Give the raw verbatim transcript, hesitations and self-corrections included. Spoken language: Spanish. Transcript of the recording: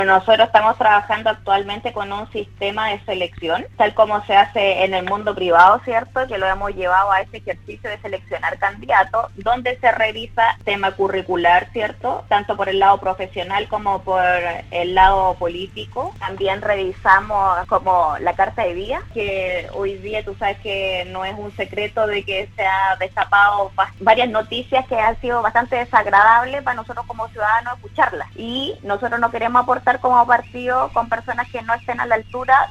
Nosotros estamos trabajando actualmente con un sistema de selección, tal como se hace en el mundo privado, ¿cierto? Que lo hemos llevado a este ejercicio de seleccionar candidatos, donde se revisa tema curricular, ¿cierto? Tanto por el lado profesional como por el lado político. También revisamos como la carta de vía, que hoy día tú sabes que no es un secreto de que se ha destapado varias noticias que han sido bastante desagradables para nosotros como ciudadanos escucharlas. Y nosotros no queremos aportar como partido con personas que no estén a la altura